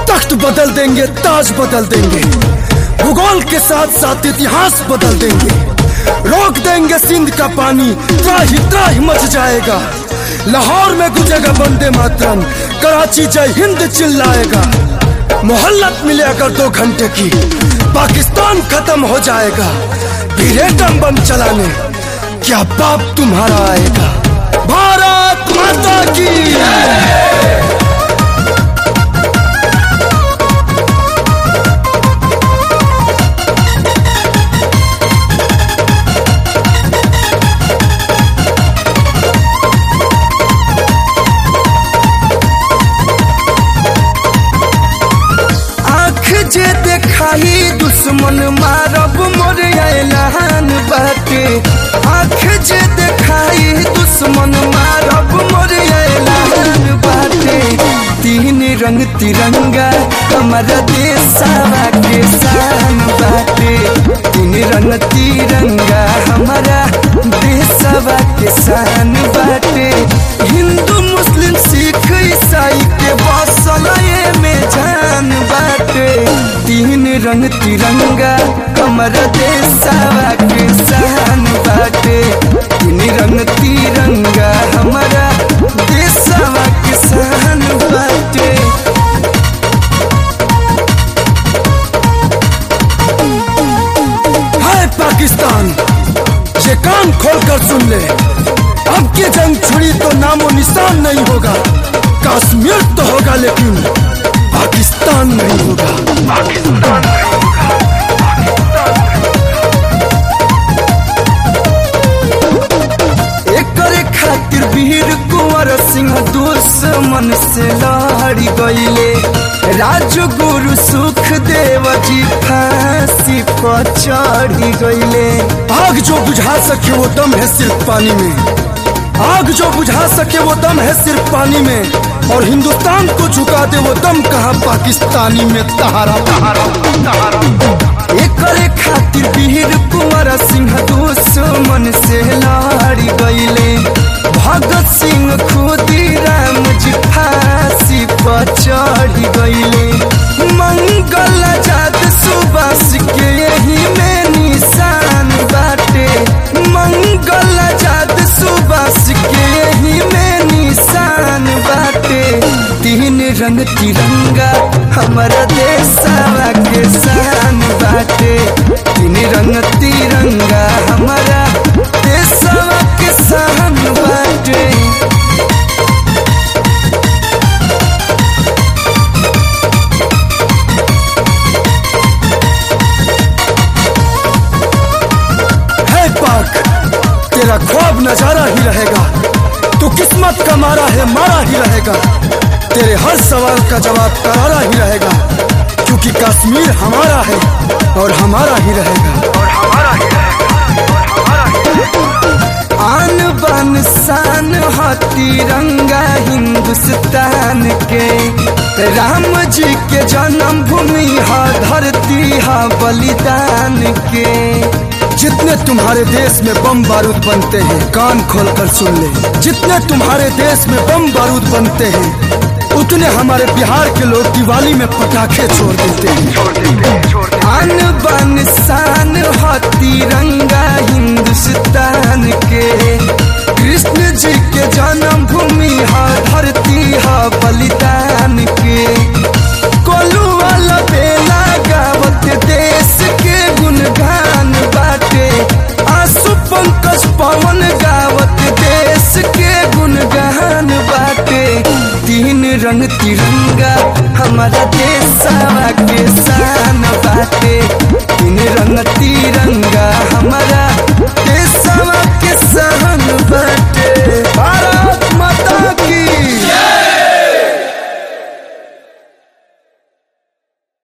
तख्त बदल देंगे, ताज बदल देंगे, भूगोल के साथ साथ इतिहास बदल देंगे। रोक देंगे सिंध का पानी, त्राही त्राही मच जाएगा। लाहौर में गुजेगा वंदे मातरम, कराची जय हिंद चिल्लाएगा। मोहल्लत मिले अगर 2 घंटे की, पाकिस्तान खत्म हो जाएगा। फिर एटम बम चलाने क्या बाप तुम्हारा आएगा। भारत माता की जे देखाही दुश्मन मारब मोर ऐलान बाटे। आँख जे देखाही दुश्मन मारब मोर ऐलान बाटे। 3 रंग तिरंगा हमारा देशवा के शान बाटे। 3 रंग तिरंगा हमारा देशवा के शान बाटे। हिंदू मुस्लिम सिख ईसाई के बसल में जान बाटे। 3 रंग तिरंगा हमारा देशवा के शान बाटे। 3 रंग तिरंगा हमारा देशवा के शान बाटे। हाय पाकिस्तान, ये कान खोलकर सुन ले। अब की जंग छुड़ी तो नामो निशान नहीं होगा। कश्मीर तो होगा लेकिन पाकिस्तान नहीं होगा। पाकिस्तान नहीं होगा। एक खातिर वीर कुंवर सिंह दुश्मन से लड़ गईले। राजगुरु सुखदेव जी फांसी पर चढ़ गईले। आग जो बुझा सके वो दम है सिर्फ पानी में। आग जो बुझा सके वो दम है सिर्फ पानी में। और हिंदुस्तान को झुका दे वो दम कहाँ पाकिस्तानी में। तहारा एक खातिर वीर कुंवर सिंह दुश्मन से लड़ गईले। भगत सिंह खुदीराम जी फांसी पर चढ़ गईले। मंगल आजाद सुभाष के यही में निशान बाटे। मंगल आजाद सुभाष के यही में निशान बाटे। 3 रंग तिरंगा हमारा देशवा के शान बाटे। 3 रंग तिरंगा हमारा देशवा के शान बाटे। है पाक, तेरा ख्वाब नजारा ही रहेगा। तू किस्मत का मारा है, मारा ही रहेगा। तेरे हर सवाल का जवाब करारा ही रहेगा। क्योंकि कश्मीर हमारा है और हमारा ही रहेगा। और हमारा ही आन बान शान है तिरंगा हिंदुस्तान के। राम जी के जन्मभूमि है, धरती है बलिदान के। जितने तुम्हारे देश में बम बारूद बनते हैं, कान खोलकर सुन ले। जितने तुम्हारे देश में बम बारूद बनते हैं, उतने हमारे बिहार के लोग दिवाली में पटाखे छोड़ देते हैं। आन बान शान है तिरंगा हिंदुस्तान के। कृष्ण जी के जन्मभूमि है, धरती है बलिदान के। कोलू वाला बेला गावत देश के गुणगान बाटे। आंसू पंकज पवन गावत देश के गुणगान बाटे। 3 रंग तिरंगा हमारा देशवा के शान बाटे। 3 रंग तिरंगा हमारा